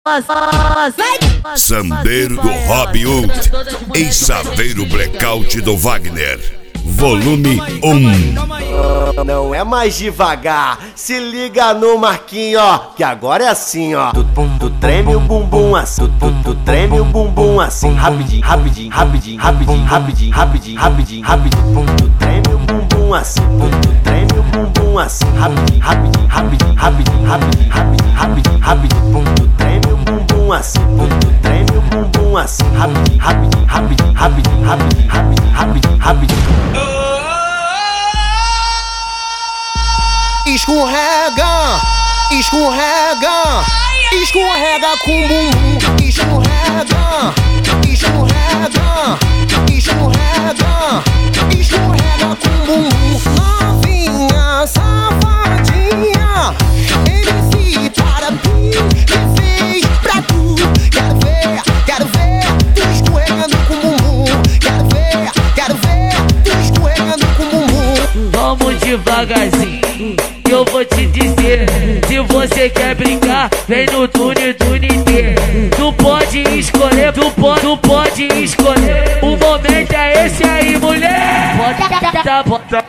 Sambeiro do Rob Hood, ex-saveiro blackout do Wagner, volume 1. Não é mais devagar, se liga no Marquinho, ó, que agora é assim, ó. Tu treme o bumbum assim, tu treme o bumbum assim, rapidinho, rapidinho, rapidinho, rapidinho, rapidinho, rapidinho, rapidinho, rapidinho. Tu treme o bumbum assim, tu treme o bumbum assim, rapidinho, rapidinho, rapidinho, rapidinho, rapidinho, rapidinho, rapidinho, rapidinho. Tu treme o bumbum assim, tu treme o bumbum assim, rapidinho, rapidinho, rapidinho, rapidinho, rapidinho, rapidinho, rapidinho, rapidinho. Escorrega, escorrega, escorrega com bumbum. Escorrega, escorrega, escorrega, escorrega com bumbum. Novinha, safadinha, MC para mim, me fez pra tu. Quero ver tu escorregando com bumbum. Quero ver tu escorregando com bumbum. Vamos devagarzinho, eu vou te dizer, se você quer brincar, vem no Tune T. Tu pode escolher, tu pode escolher. O momento é esse aí, mulher. Bota a boca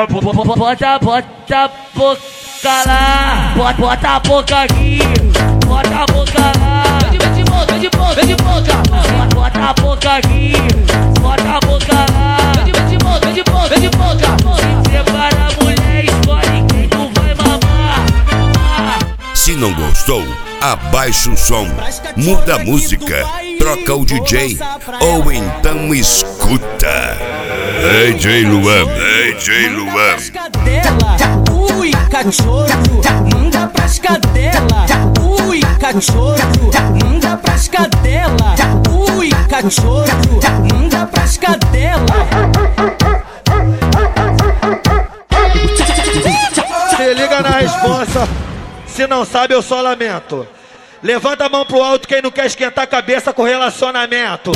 lá, bota a boca aqui, bota a boca lá. Vem de boca, bota a boca aqui, bota a boca lá. Vem de boca. Se prepara, mulher, escolhe quem tu vai mamar. Se não gostou, abaixa o som, muda a música, troca o DJ ou então escuta. DJ Luan, DJ Luan. Ui, cachorro, manda pras cadela. Ui, cachorro, manda pras cadela. Ui, cachorro, manda pras cadela. Se liga na resposta, se não sabe eu só lamento. Levanta a mão pro alto quem não quer esquentar a cabeça com relacionamento.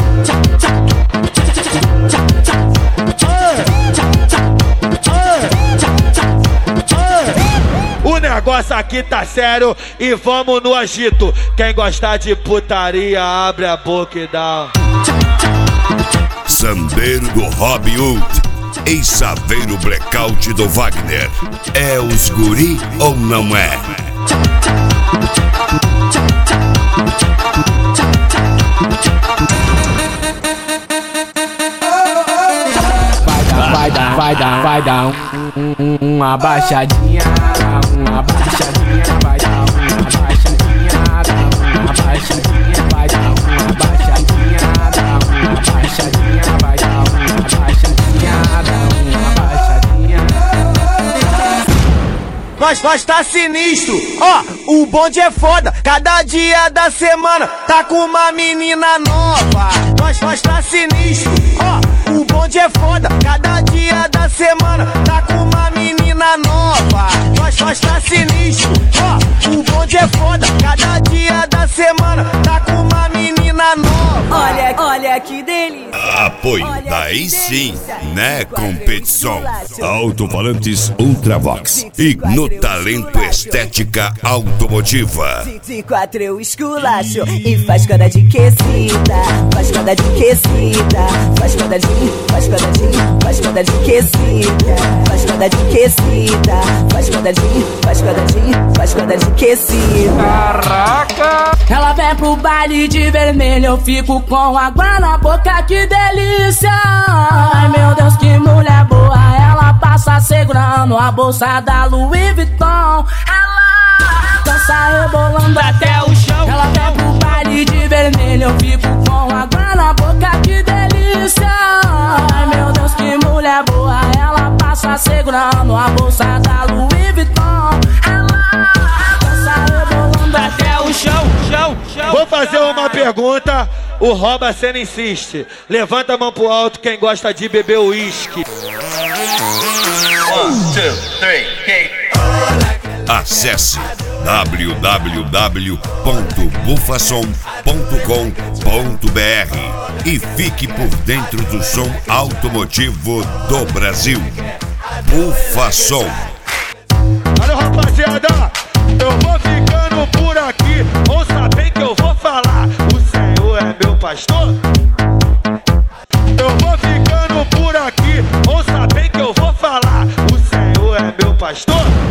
O negócio aqui tá sério e vamos no agito. Quem gostar de putaria, abre a boca e dá. Sambeiro do Rob Hood, ex-saveiro blackout do Wagner. É os guri ou não é? Vai dar uma baixadinha, vai dar uma baixadinha, vai dar uma baixadinha, vai dar uma baixadinha, vai dar uma baixadinha. Nós tá sinistro, ó, o bonde é foda, cada dia da semana tá com uma menina nova. Nós tá sinistro, ó, o bonde é foda, cada dia da semana tá com uma menina nova. Nós tá sinistro, ó, o bonde é foda, cada dia da semana tá com uma menina nova. Olha que delícia. Apoio, daí sim, né, competição. Alto-falantes Ultravox e no talento estética automotiva. 24 eu esculacho e faz cara de quesita, faz cara de quesita, faz cara de quesita, faz cara de quesita, faz cara de quesita. Caraca! Ela vem pro baile de vermelho, eu fico com água na boca, que delícia! Ai meu Deus, que mulher boa, ela passa segurando a bolsa da Louis Vuitton. Ela dança rebolando até o chão. Ela vem pro baile de vermelho, eu fico com água na boca, que delícia! Ai meu Deus, que mulher boa, ela passa segurando a bolsa da Louis Vuitton. Ela dança rebolando até o chão. Vou fazer uma pergunta, o Roba Cena insiste. Levanta a mão pro alto quem gosta de beber uísque. 1, 2, 3, acesse www.bufasom.com.br e fique por dentro do som automotivo do Brasil. Bufasom. Olha, rapaziada, eu vou ficando por aqui. Ouça bem que eu vou pastor. Eu vou ficando por aqui, ouça bem que eu vou falar. O Senhor é meu pastor.